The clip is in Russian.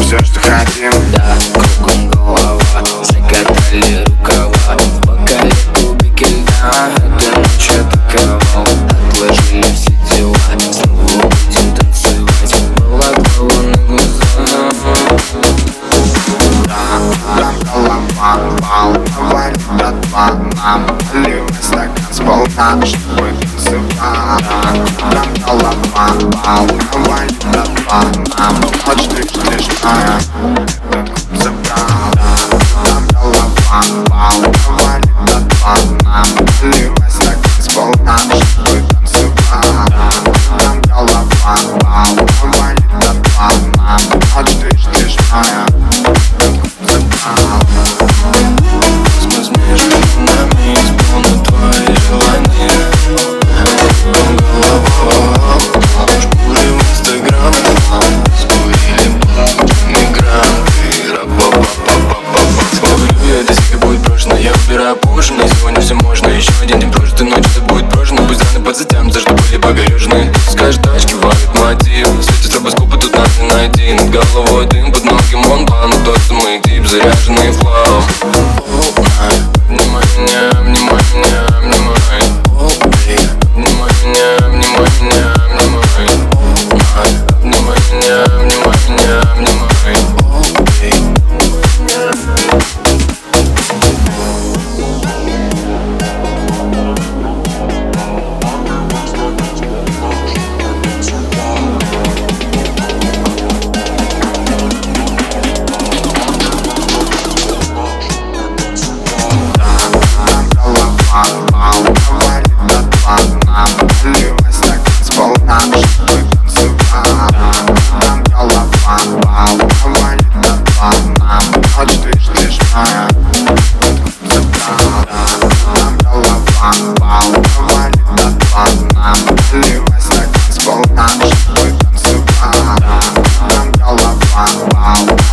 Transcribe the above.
все, что хотим. Да, кругом голова, закатали рукава, в бокале кубики льда, эта ночь атаковал. Отложили все дела, снова будем танцевать, была голова на глаза. Там голова, волновали до два, нам наливай стакан сполна, чтобы танцевать. Там голова, волновали до два, нам ночь ты слишком этот клуб забрал. Там голова, волновали до два, нам наливай стакан сполна, чтобы танцевать. Там голова, волновали до два, нам ночь ты слишком. Космос между нами исполнит твои желания. Голова, шкуры в Инстаграм, скурили мигрант и ра-па-па-па-па-па. Говорю я, это себе будет брошено, я убираю поужин, и сегодня все можно. Еще один день прожит, и ночь это будет брошено. Пусть раны подзатянутся, что были погорюжены. Скажешь, тачки валит мотив, светит стробоскопы, тут нас не найти. Над головой дым, под ноги монбан, тот самый тип, заряженный флоу. Обнимай меня, обнимай меня, обнимай. Обнимай меня, обнимай меня, обнимай. Обнимай меня, обнимай меня, обнимай. Волновали до два, нам наливай стакан сполна, чтобы танцевать. Там голова, волновали до два, нам ночь ты слишком забрал. Там голова, волновали до два, нам наливай стакан сполна, чтобы танцевать. Там голова, волновали